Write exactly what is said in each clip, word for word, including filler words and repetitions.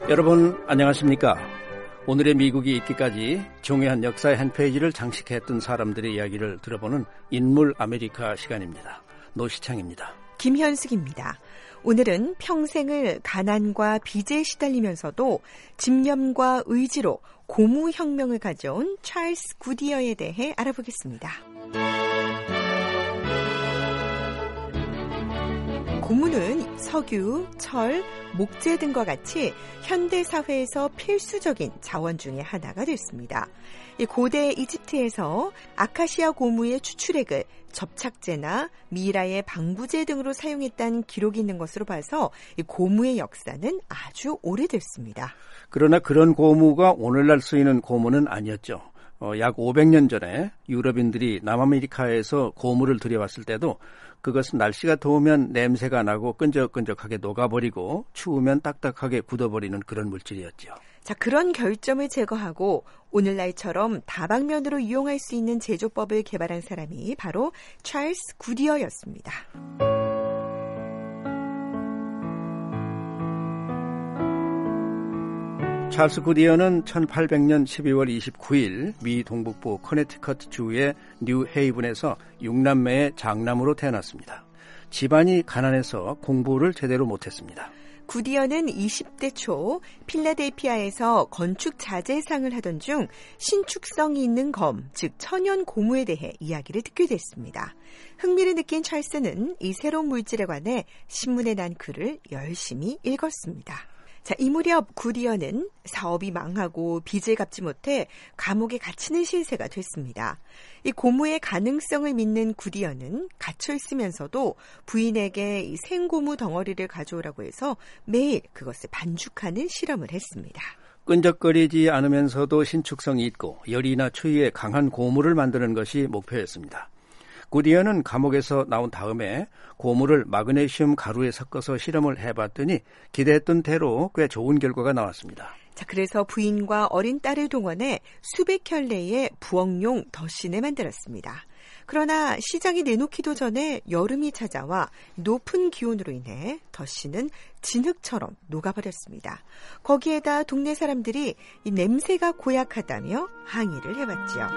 여러분 안녕하십니까? 오늘의 미국이 있기까지 중요한 역사의 한 페이지를 장식했던 사람들의 이야기를 들어보는 인물 아메리카 시간입니다. 노시창입니다. 김현숙입니다. 오늘은 평생을 가난과 빚에 시달리면서도 집념과 의지로 고무혁명을 가져온 찰스 구디어에 대해 알아보겠습니다. 고무는 석유, 철, 목재 등과 같이 현대 사회에서 필수적인 자원 중의 하나가 됐습니다. 이 고대 이집트에서 아카시아 고무의 추출액을 접착제나 미라의 방부제 등으로 사용했다는 기록이 있는 것으로 봐서 이 고무의 역사는 아주 오래됐습니다. 그러나 그런 고무가 오늘날 쓰이는 고무는 아니었죠. 어, 약 오백 년 전에 유럽인들이 남아메리카에서 고무를 들여왔을 때도 그것은 날씨가 더우면 냄새가 나고 끈적끈적하게 녹아버리고 추우면 딱딱하게 굳어버리는 그런 물질이었죠. 자, 그런 결점을 제거하고 오늘날처럼 다방면으로 이용할 수 있는 제조법을 개발한 사람이 바로 찰스 구디어였습니다. 찰스 구디어는 천팔백 년 십이월 이십구일 미 동북부 커네티컷 주의 뉴헤이븐에서 육남매의 장남으로 태어났습니다. 집안이 가난해서 공부를 제대로 못했습니다. 구디어는 이십 대 초 필라델피아에서 건축 자재상을 하던 중 신축성이 있는 검, 즉 천연 고무에 대해 이야기를 듣게 됐습니다. 흥미를 느낀 찰스는 이 새로운 물질에 관해 신문에 난 글을 열심히 읽었습니다. 자, 이 무렵 구디어는 사업이 망하고 빚을 갚지 못해 감옥에 갇히는 신세가 됐습니다. 이 고무의 가능성을 믿는 구디어는 갇혀 있으면서도 부인에게 이 생고무 덩어리를 가져오라고 해서 매일 그것을 반죽하는 실험을 했습니다. 끈적거리지 않으면서도 신축성이 있고 열이나 추위에 강한 고무를 만드는 것이 목표였습니다. 구디어는 감옥에서 나온 다음에 고무를 마그네슘 가루에 섞어서 실험을 해봤더니 기대했던 대로 꽤 좋은 결과가 나왔습니다. 자, 그래서 부인과 어린 딸을 동원해 수백 켤레의 부엌용 덧신을 만들었습니다. 그러나 시장에 내놓기도 전에 여름이 찾아와 높은 기온으로 인해 덧신은 진흙처럼 녹아버렸습니다. 거기에다 동네 사람들이 이 냄새가 고약하다며 항의를 해봤지요.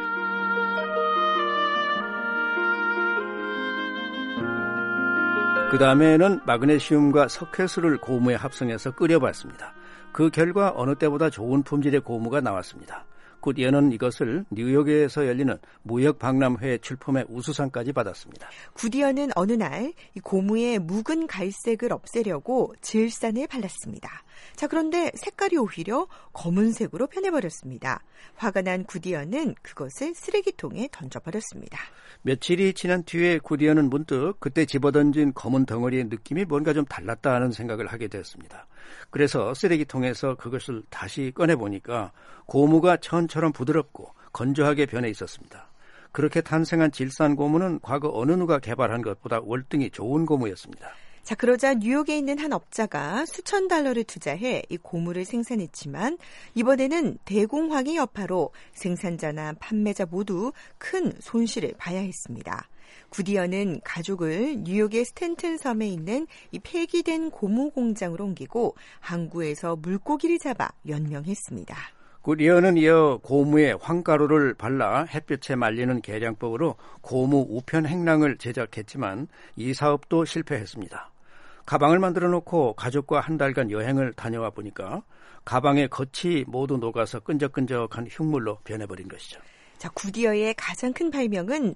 그 다음에는 마그네슘과 석회수를 고무에 합성해서 끓여봤습니다. 그 결과 어느 때보다 좋은 품질의 고무가 나왔습니다. 구디어는 이것을 뉴욕에서 열리는 무역박람회에 출품해 우수상까지 받았습니다. 구디어는 어느 날 이 고무의 묵은 갈색을 없애려고 질산을 발랐습니다. 자, 그런데 색깔이 오히려 검은색으로 변해버렸습니다. 화가 난 구디어는 그것을 쓰레기통에 던져버렸습니다. 며칠이 지난 뒤에 구디어는 문득 그때 집어던진 검은 덩어리의 느낌이 뭔가 좀 달랐다 하는 생각을 하게 되었습니다. 그래서 쓰레기통에서 그것을 다시 꺼내보니까 고무가 천처럼 부드럽고 건조하게 변해 있었습니다. 그렇게 탄생한 질산 고무는 과거 어느 누가 개발한 것보다 월등히 좋은 고무였습니다. 자, 그러자 뉴욕에 있는 한 업자가 수천 달러를 투자해 이 고무를 생산했지만 이번에는 대공황의 여파로 생산자나 판매자 모두 큰 손실을 봐야 했습니다. 구디어는 가족을 뉴욕의 스탠튼 섬에 있는 이 폐기된 고무 공장으로 옮기고 항구에서 물고기를 잡아 연명했습니다. 구디어는 이어 고무에 황가루를 발라 햇볕에 말리는 계량법으로 고무 우편 행랑을 제작했지만 이 사업도 실패했습니다. 가방을 만들어 놓고 가족과 한 달간 여행을 다녀와 보니까 가방의 겉이 모두 녹아서 끈적끈적한 흉물로 변해버린 것이죠. 자, 구디어의 가장 큰 발명은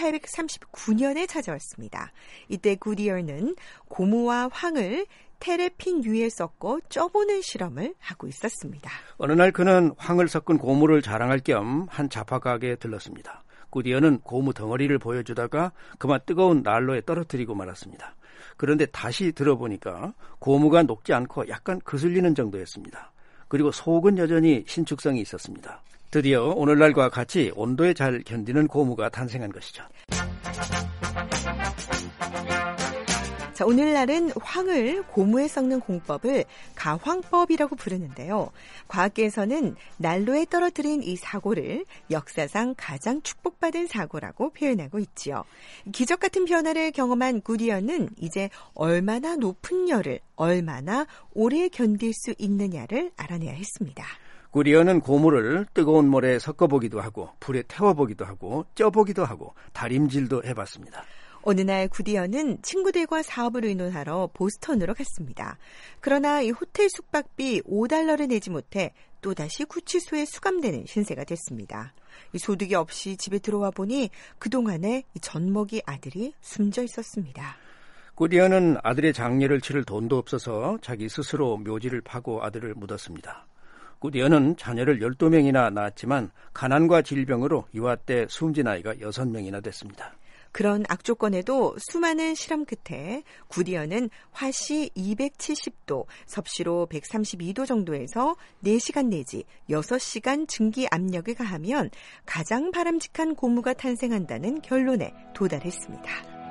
천팔백삼십구 년에 찾아왔습니다. 이때 구디어는 고무와 황을 테레핀 유에 섞어 쪄보는 실험을 하고 있었습니다. 어느 날 그는 황을 섞은 고무를 자랑할 겸 한 잡화 가게에 들렀습니다. 구디어는 고무 덩어리를 보여주다가 그만 뜨거운 난로에 떨어뜨리고 말았습니다. 그런데 다시 들어보니까 고무가 녹지 않고 약간 그슬리는 정도였습니다. 그리고 속은 여전히 신축성이 있었습니다. 드디어 오늘날과 같이 온도에 잘 견디는 고무가 탄생한 것이죠. 자, 오늘날은 황을 고무에 섞는 공법을 가황법이라고 부르는데요. 과학계에서는 난로에 떨어뜨린 이 사고를 역사상 가장 축복받은 사고라고 표현하고 있지요. 기적 같은 변화를 경험한 구디언은 이제 얼마나 높은 열을 얼마나 오래 견딜 수 있느냐를 알아내야 했습니다. 구디언은 고무를 뜨거운 물에 섞어보기도 하고 불에 태워보기도 하고 쪄보기도 하고 다림질도 해봤습니다. 어느 날 구디언은 친구들과 사업을 의논하러 보스턴으로 갔습니다. 그러나 이 호텔 숙박비 오 달러를 내지 못해 또다시 구치소에 수감되는 신세가 됐습니다. 이 소득이 없이 집에 들어와 보니 그동안에 이 젖먹이 아들이 숨져 있었습니다. 구디언은 아들의 장례를 치를 돈도 없어서 자기 스스로 묘지를 파고 아들을 묻었습니다. 구디언은 자녀를 열두 명이나 낳았지만 가난과 질병으로 유아 때 숨진 아이가 여섯 명이나 됐습니다. 그런 악조건에도 수많은 실험 끝에 구디언은 화씨 이백칠십 도, 섭씨로 백삼십이 도 정도에서 네 시간 내지 여섯 시간 증기 압력을 가하면 가장 바람직한 고무가 탄생한다는 결론에 도달했습니다.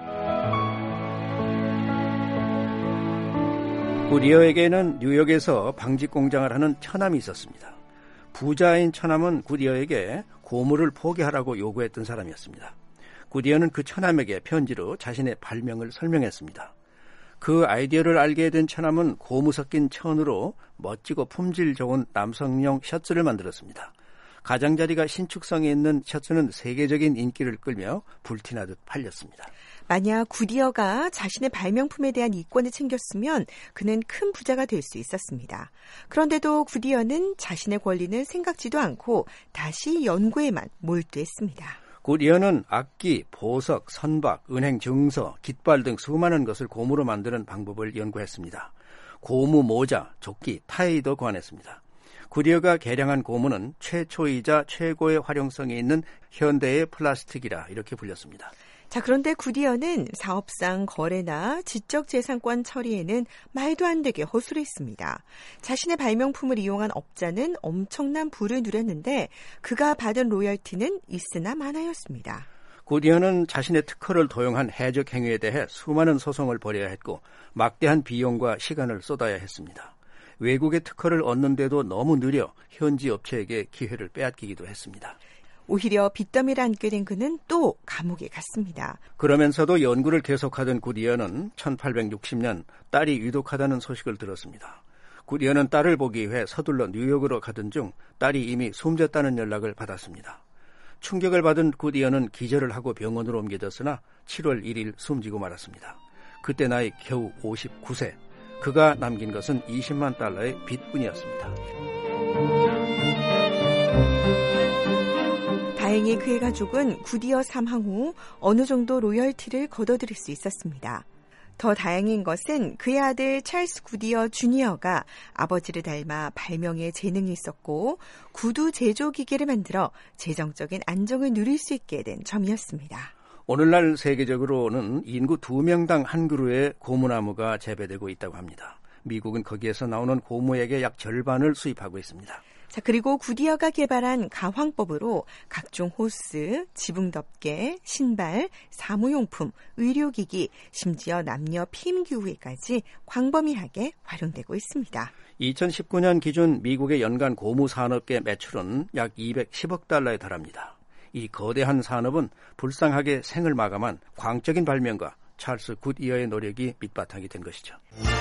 구디어에게는 뉴욕에서 방직 공장을 하는 처남이 있었습니다. 부자인 처남은 구디어에게 고무를 포기하라고 요구했던 사람이었습니다. 구디언은 그 처남에게 편지로 자신의 발명을 설명했습니다. 그 아이디어를 알게 된 처남은 고무 섞인 천으로 멋지고 품질 좋은 남성용 셔츠를 만들었습니다. 가장자리가 신축성이 있는 셔츠는 세계적인 인기를 끌며 불티나듯 팔렸습니다. 만약 구디어가 자신의 발명품에 대한 이권을 챙겼으면 그는 큰 부자가 될 수 있었습니다. 그런데도 구디어는 자신의 권리는 생각지도 않고 다시 연구에만 몰두했습니다. 구디어는 악기, 보석, 선박, 은행 증서, 깃발 등 수많은 것을 고무로 만드는 방법을 연구했습니다. 고무 모자, 조끼, 타이도 고안했습니다. 구디어가 개량한 고무는 최초이자 최고의 활용성이 있는 현대의 플라스틱이라 이렇게 불렸습니다. 자, 그런데 구디어는 사업상 거래나 지적재산권 처리에는 말도 안 되게 허술했습니다. 자신의 발명품을 이용한 업자는 엄청난 부를 누렸는데 그가 받은 로열티는 있으나 마나였습니다. 구디어는 자신의 특허를 도용한 해적 행위에 대해 수많은 소송을 벌여야 했고 막대한 비용과 시간을 쏟아야 했습니다. 외국의 특허를 얻는데도 너무 느려 현지 업체에게 기회를 빼앗기기도 했습니다. 오히려 빚더미를 안게 된 그는 또 감옥에 갔습니다. 그러면서도 연구를 계속하던 구디어는 천팔백육십 년 딸이 위독하다는 소식을 들었습니다. 구디어는 딸을 보기 위해 서둘러 뉴욕으로 가던 중 딸이 이미 숨졌다는 연락을 받았습니다. 충격을 받은 구디어는 기절을 하고 병원으로 옮겨졌으나 칠월 일일 숨지고 말았습니다. 그때 나이 겨우 오십구 세. 그가 남긴 것은 이십만 달러의 빚뿐이었습니다. 다행히 그의 가족은 구디어 사망 후 어느 정도 로열티를 거둬들일 수 있었습니다. 더 다행인 것은 그의 아들 찰스 구디어 주니어가 아버지를 닮아 발명에 재능이 있었고 구두 제조 기계를 만들어 재정적인 안정을 누릴 수 있게 된 점이었습니다. 오늘날 세계적으로는 인구 두 명당 한 그루의 고무나무가 재배되고 있다고 합니다. 미국은 거기에서 나오는 고무액의 약 절반을 수입하고 있습니다. 자, 그리고 구디어가 개발한 가황법으로 각종 호스, 지붕덮개, 신발, 사무용품, 의료기기, 심지어 남녀 피임기구에까지 광범위하게 활용되고 있습니다. 이천십구 년 기준 미국의 연간 고무 산업계 매출은 약 이백십억 달러에 달합니다. 이 거대한 산업은 불쌍하게 생을 마감한 광적인 발명가 찰스 굿이어의 노력이 밑바탕이 된 것이죠.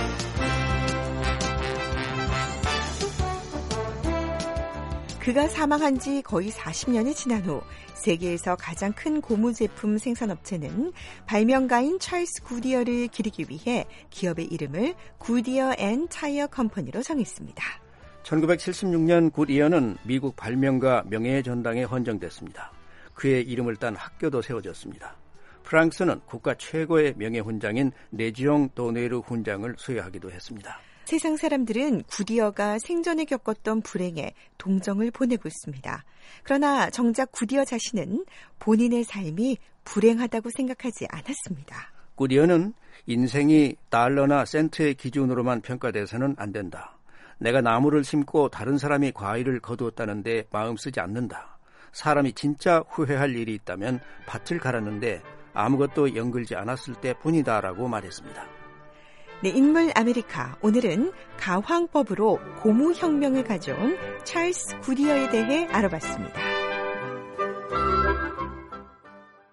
그가 사망한 지 거의 사십 년이 지난 후 세계에서 가장 큰 고무 제품 생산업체는 발명가인 찰스 구디어를 기리기 위해 기업의 이름을 구디어 앤 타이어 컴퍼니로 정했습니다. 천구백칠십육 년 굿이어는 미국 발명가 명예의 전당에 헌정됐습니다. 그의 이름을 딴 학교도 세워졌습니다. 프랑스는 국가 최고의 명예훈장인 레지옹 도네르 훈장을 수여하기도 했습니다. 세상 사람들은 구디어가 생전에 겪었던 불행에 동정을 보내고 있습니다. 그러나 정작 구디어 자신은 본인의 삶이 불행하다고 생각하지 않았습니다. 구디어는 인생이 달러나 센트의 기준으로만 평가돼서는 안 된다. 내가 나무를 심고 다른 사람이 과일을 거두었다는데 마음 쓰지 않는다. 사람이 진짜 후회할 일이 있다면 밭을 갈았는데 아무것도 연글지 않았을 때뿐이다라고 말했습니다. 네, 인물 아메리카. 오늘은 가황법으로 고무혁명을 가져온 찰스 구디어에 대해 알아봤습니다.